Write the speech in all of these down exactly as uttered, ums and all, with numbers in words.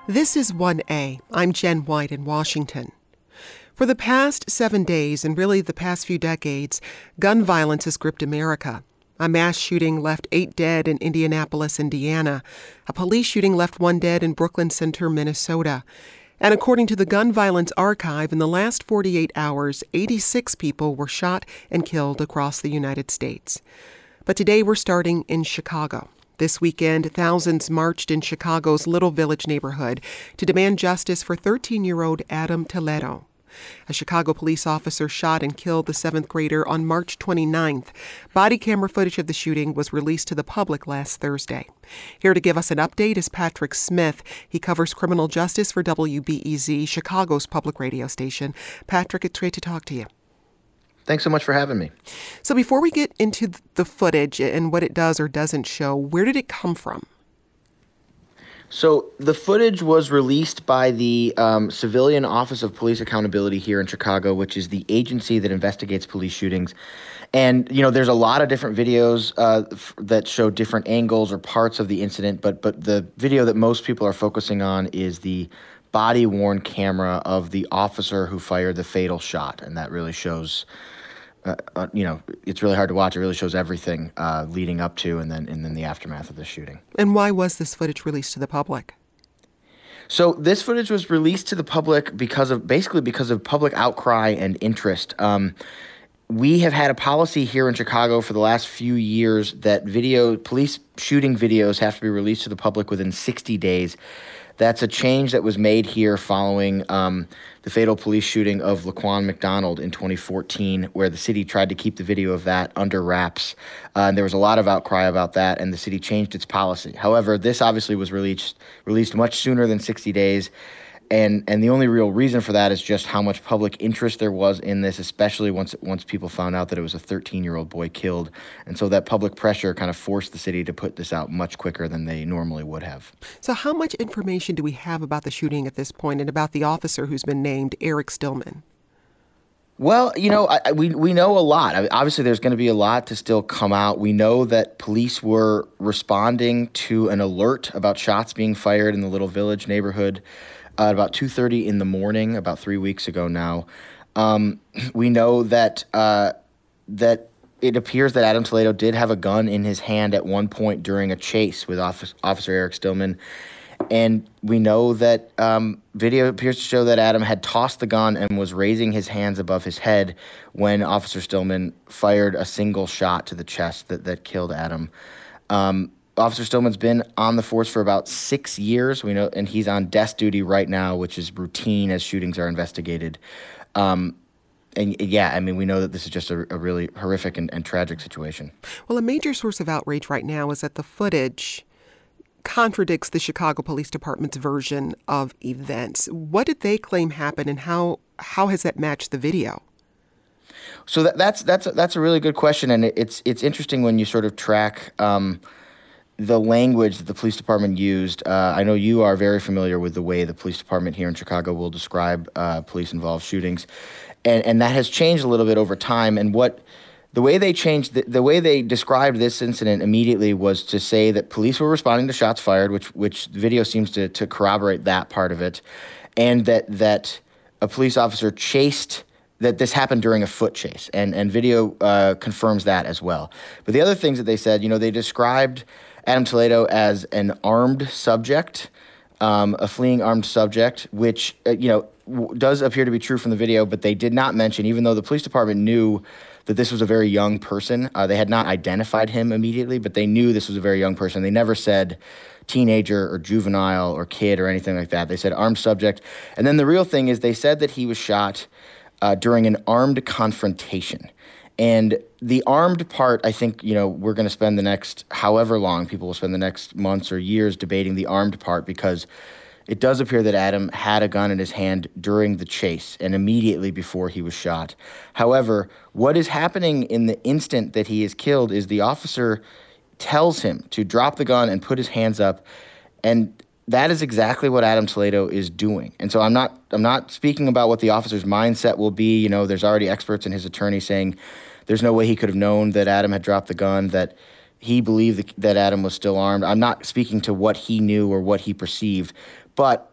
This is one A. I'm Jen White in Washington. For the past seven days, and really the past few decades, gun violence has gripped America. A mass shooting left eight dead in Indianapolis, Indiana. A police shooting left one dead in Brooklyn Center, Minnesota. And according to the Gun Violence Archive, in the last forty-eight hours, eighty-six people were shot and killed across the United States. But today we're starting in Chicago. This weekend, thousands marched in Chicago's Little Village neighborhood to demand justice for thirteen-year-old Adam Toledo. A Chicago police officer shot and killed the seventh grader on March twenty-ninth. Body camera footage of the shooting was released to the public last Thursday. Here to give us an update is Patrick Smith. He covers criminal justice for W B E Z, Chicago's public radio station. Patrick, it's great to talk to you. Thanks so much for having me. So before we get into the footage and what it does or doesn't show, where did it come from? So the footage was released by the um, Civilian Office of Police Accountability here in Chicago, which is the agency that investigates police shootings. And, you know, there's a lot of different videos uh, f- that show different angles or parts of the incident, but but the video that most people are focusing on is the body-worn camera of the officer who fired the fatal shot, and that really shows... Uh, uh, you know, it's really hard to watch. It really shows everything uh, leading up to and then and then the aftermath of the shooting. And why was this footage released to the public? So this footage was released to the public because of basically because of public outcry and interest. Um, we have had a policy here in Chicago for the last few years that video police shooting videos have to be released to the public within sixty days. That's a change that was made here following um, the fatal police shooting of Laquan McDonald in twenty fourteen, where the city tried to keep the video of that under wraps. Uh, and there was a lot of outcry about that, and the city changed its policy. However, this obviously was released released much sooner than sixty days. And and the only real reason for that is just how much public interest there was in this, especially once once people found out that it was a thirteen-year-old boy killed. And so that public pressure kind of forced the city to put this out much quicker than they normally would have. So how much information do we have about the shooting at this point and about the officer who's been named Eric Stillman? Well, you know, I, we we know a lot. I mean, obviously, there's going to be a lot to still come out. We know that police were responding to an alert about shots being fired in the Little Village neighborhood at about two thirty in the morning, about three weeks ago now. Um, we know that uh, that it appears that Adam Toledo did have a gun in his hand at one point during a chase with Office, Officer Eric Stillman. And we know that um, video appears to show that Adam had tossed the gun and was raising his hands above his head when Officer Stillman fired a single shot to the chest that, that killed Adam. Um, Officer Stillman's been on the force for about six years. We know, and he's on desk duty right now, which is routine as shootings are investigated. Um, and yeah, I mean, we know that this is just a, a really horrific and, and tragic situation. Well, a major source of outrage right now is that the footage contradicts the Chicago Police Department's version of events. What did they claim happened, and how how has that matched the video? So that, that's that's that's a really good question, and it's it's interesting when you sort of track Um, the language that the police department used. Uh, I know you are very familiar with the way the police department here in Chicago will describe uh, police-involved shootings, and and that has changed a little bit over time. And what the way they changed, the, the way they described this incident immediately was to say that police were responding to shots fired, which which the video seems to to corroborate that part of it, and that that a police officer chased. That this happened during a foot chase, and and video uh, confirms that as well. But the other things that they said, you know, they described Adam Toledo as an armed subject, um, a fleeing armed subject, which, uh, you know, w- does appear to be true from the video, but they did not mention, even though the police department knew that this was a very young person, uh, they had not identified him immediately, but they knew this was a very young person. They never said teenager or juvenile or kid or anything like that. They said armed subject. And then the real thing is they said that he was shot uh, during an armed confrontation. And the armed part, I think, you know, we're going to spend the next however long, people will spend the next months or years debating the armed part, because it does appear that Adam had a gun in his hand during the chase and immediately before he was shot. However, what is happening in the instant that he is killed is the officer tells him to drop the gun and put his hands up, and that is exactly what Adam Toledo is doing. And so I'm not I'm not speaking about what the officer's mindset will be. You know, there's already experts and his attorney saying there's no way he could have known that Adam had dropped the gun, that he believed that Adam was still armed. I'm not speaking to what he knew or what he perceived, but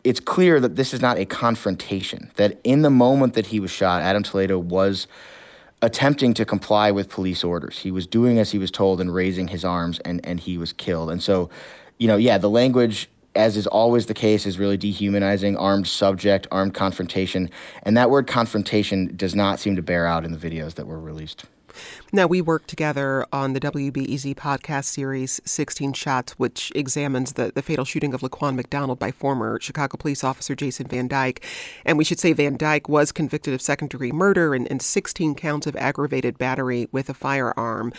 it's clear that this is not a confrontation, that in the moment that he was shot, Adam Toledo was attempting to comply with police orders. He was doing as he was told and raising his arms, and, and he was killed. And so, you know, yeah, the language, as is always the case, is really dehumanizing, armed subject, armed confrontation. And that word confrontation does not seem to bear out in the videos that were released. Now, we work together on the W B E Z podcast series sixteen Shots, which examines the, the fatal shooting of Laquan McDonald by former Chicago police officer Jason Van Dyke. And we should say Van Dyke was convicted of second-degree murder and, and sixteen counts of aggravated battery with a firearm.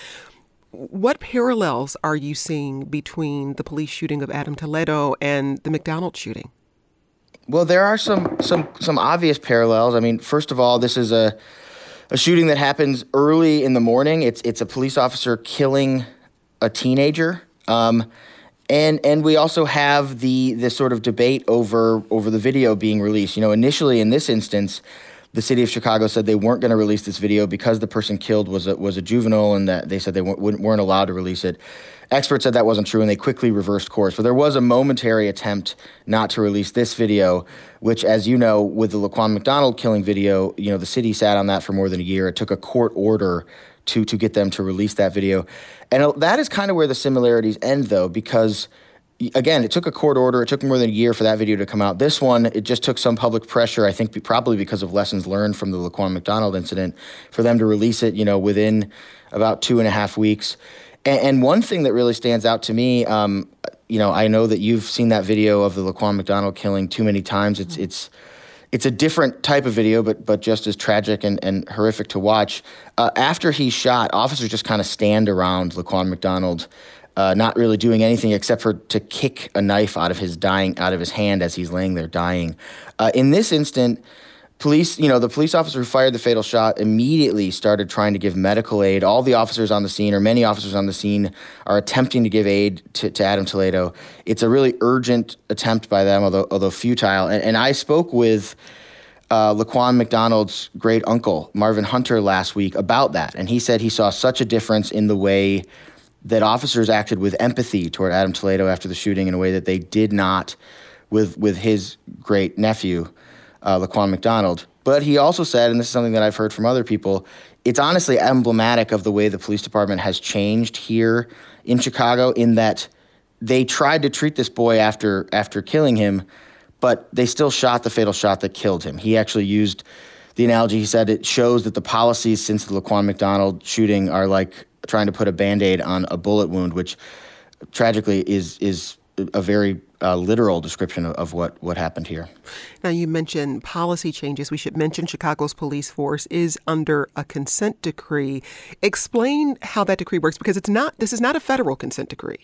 What parallels are you seeing between the police shooting of Adam Toledo and the McDonald shooting? Well, there are some some some obvious parallels. I mean, first of all, this is a A shooting that happens early in the morning. It's it's a police officer killing a teenager, um, and and we also have the the sort of debate over over the video being released. You know, initially in this instance, the city of Chicago said they weren't going to release this video because the person killed was a, was a juvenile, and that they said they weren't, weren't allowed to release it. Experts said that wasn't true, and they quickly reversed course. But there was a momentary attempt not to release this video, which, as you know, with the Laquan McDonald killing video, you know, the city sat on that for more than a year. It took a court order to to get them to release that video. And that is kind of where the similarities end, though, because, again, it took a court order. It took more than a year for that video to come out. This one, it just took some public pressure, I think probably because of lessons learned from the Laquan McDonald incident, for them to release it, you know, within about two and a half weeks. And, and one thing that really stands out to me, um, you know, I know that you've seen that video of the Laquan McDonald killing too many times. It's it's it's a different type of video, but but just as tragic and, and horrific to watch. Uh, after he's shot, officers just kind of stand around Laquan McDonald, Uh, not really doing anything except for to kick a knife out of his dying out of his hand as he's laying there dying. Uh, in this instant, police, you know, the police officer who fired the fatal shot immediately started trying to give medical aid. All the officers on the scene, or many officers on the scene, are attempting to give aid to, to Adam Toledo. It's a really urgent attempt by them, although although futile. And, and I spoke with Uh, Laquan McDonald's great uncle, Marvin Hunter, last week about that, and he said he saw such a difference in the way that officers acted with empathy toward Adam Toledo after the shooting in a way that they did not with with his great nephew, uh, Laquan McDonald. But he also said, and this is something that I've heard from other people, it's honestly emblematic of the way the police department has changed here in Chicago, in that they tried to treat this boy after after killing him, but they still shot the fatal shot that killed him. He actually used the analogy, he said, it shows that the policies since the Laquan McDonald shooting are like trying to put a Band-Aid on a bullet wound, which tragically is is a very uh, literal description of, of what, what happened here. Now, you mentioned policy changes. We should mention Chicago's police force is under a consent decree. Explain how that decree works, because it's not. This is not a federal consent decree.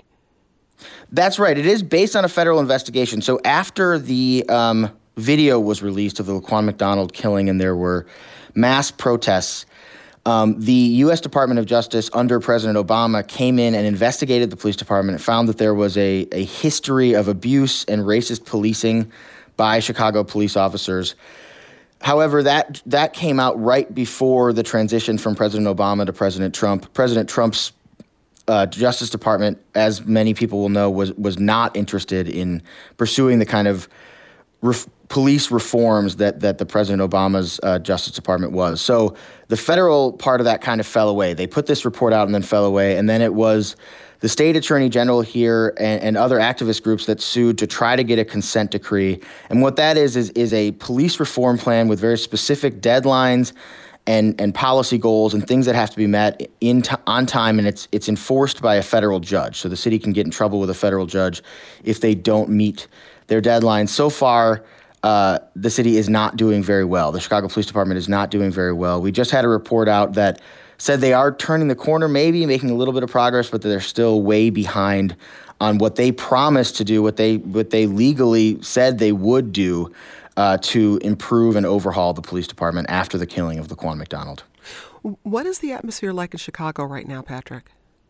That's right. It is based on a federal investigation. So after the um, video was released of the Laquan McDonald killing and there were mass protests, Um, the U S Department of Justice under President Obama came in and investigated the police department and found that there was a, a history of abuse and racist policing by Chicago police officers. However, that that came out right before the transition from President Obama to President Trump. President Trump's uh, Justice Department, as many people will know, was was not interested in pursuing the kind of ref- police reforms that that the President Obama's uh, Justice Department was. So the federal part of that kind of fell away. They put this report out and then fell away. And then it was the state attorney general here and, and other activist groups that sued to try to get a consent decree. And what that is, is, is a police reform plan with very specific deadlines and, and policy goals and things that have to be met in t- on time. And it's it's enforced by a federal judge. So the city can get in trouble with a federal judge if they don't meet their deadlines. So far, Uh, the city is not doing very well. The Chicago Police Department is not doing very well. We just had a report out that said they are turning the corner, maybe making a little bit of progress, but they're still way behind on what they promised to do, what they what they legally said they would do uh, to improve and overhaul the police department after the killing of Laquan McDonald. What is the atmosphere like in Chicago right now, Patrick?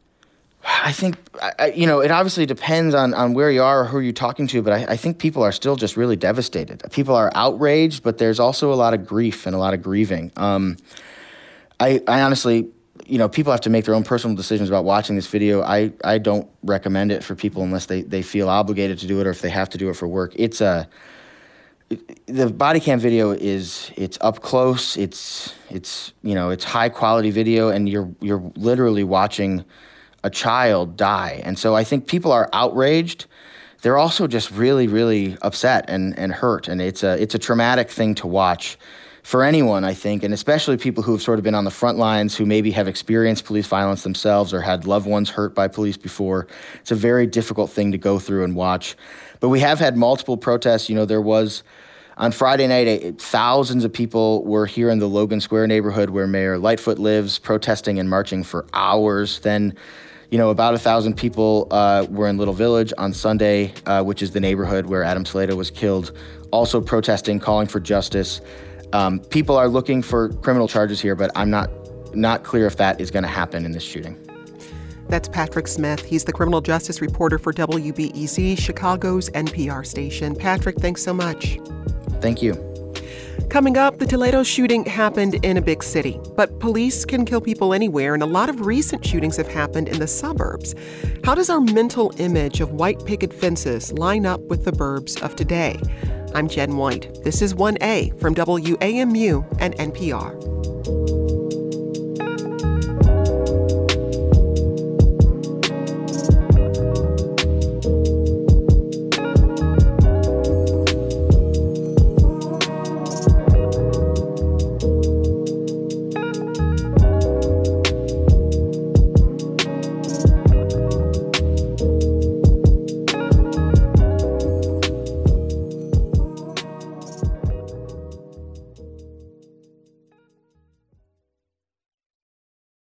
I think, I, you know, it obviously depends on, on where you are or who you're talking to, but I, I think people are still just really devastated. People are outraged, but there's also a lot of grief and a lot of grieving. Um, I, I honestly, you know, people have to make their own personal decisions about watching this video. I, I don't recommend it for people unless they, they feel obligated to do it or if they have to do it for work. It's a, the body cam video is it's up close. It's it's you know it's high quality video, and you're you're literally watching a child die. And so I think people are outraged. They're also just really really upset and and hurt, and it's a it's a traumatic thing to watch for anyone, I think, and especially people who have sort of been on the front lines, who maybe have experienced police violence themselves or had loved ones hurt by police before. It's a very difficult thing to go through and watch. But we have had multiple protests. You know, there was, on Friday night, a, thousands of people were here in the Logan Square neighborhood where Mayor Lightfoot lives, protesting and marching for hours. Then, you know, about a thousand people uh, were in Little Village on Sunday, uh, which is the neighborhood where Adam Toledo was killed, also protesting, calling for justice. Um, people are looking for criminal charges here, but I'm not not clear if that is going to happen in this shooting. That's Patrick Smith. He's the criminal justice reporter for W B E Z, Chicago's N P R station. Patrick, thanks so much. Thank you. Coming up, the Toledo shooting happened in a big city, but police can kill people anywhere, and a lot of recent shootings have happened in the suburbs. How does our mental image of white picket fences line up with the burbs of today? I'm Jen White. This is one A from W A M U and N P R.